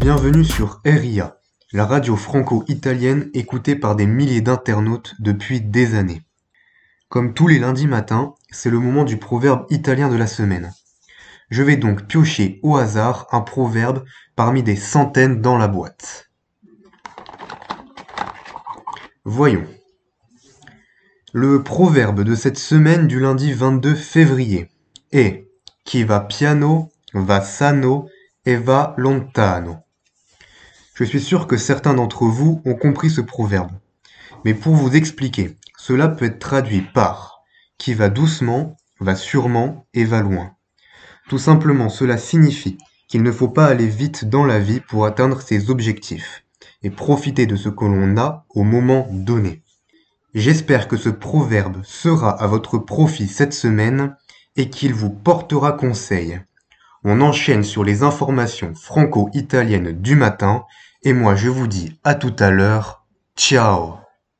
Bienvenue sur RIA, la radio franco-italienne écoutée par des milliers d'internautes depuis des années. Comme tous les lundis matins, c'est le moment du proverbe italien de la semaine. Je vais donc piocher au hasard un proverbe parmi des centaines dans la boîte. Voyons. Le proverbe de cette semaine du lundi 22 février est Chi va piano, va sano e va lontano. Je suis sûr que certains d'entre vous ont compris ce proverbe. Mais pour vous expliquer, cela peut être traduit par qui va doucement, va sûrement et va loin. Tout simplement, cela signifie qu'il ne faut pas aller vite dans la vie pour atteindre ses objectifs et profiter de ce que l'on a au moment donné. J'espère que ce proverbe sera à votre profit cette semaine et qu'il vous portera conseil. On enchaîne sur les informations franco-italiennes du matin et moi je vous dis à tout à l'heure. Ciao!